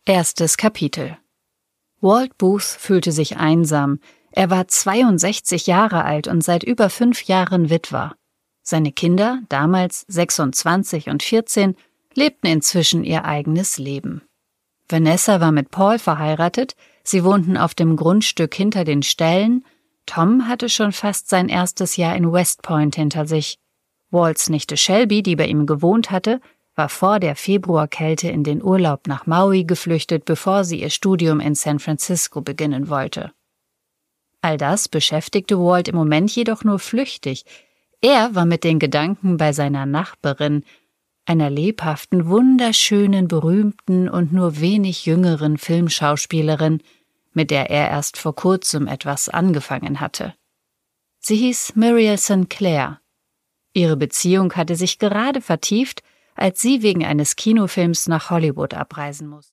Erstes Kapitel. Walt Booth fühlte sich einsam. Er war 62 Jahre alt und seit über 5 Jahren Witwer. Seine Kinder, damals 26 und 14, lebten inzwischen ihr eigenes Leben. Vanessa war mit Paul verheiratet, sie wohnten auf dem Grundstück hinter den Ställen. Tom hatte schon fast sein erstes Jahr in West Point hinter sich. Walts Nichte Shelby, die bei ihm gewohnt hatte, war vor der Februarkälte in den Urlaub nach Maui geflüchtet, bevor sie ihr Studium in San Francisco beginnen wollte. All das beschäftigte Walt im Moment jedoch nur flüchtig. Er war mit den Gedanken bei seiner Nachbarin, einer lebhaften, wunderschönen, berühmten und nur wenig jüngeren Filmschauspielerin, mit der er erst vor kurzem etwas angefangen hatte. Sie hieß Muriel St. Clair. Ihre Beziehung hatte sich gerade vertieft, als sie wegen eines Kinofilms nach Hollywood abreisen musste.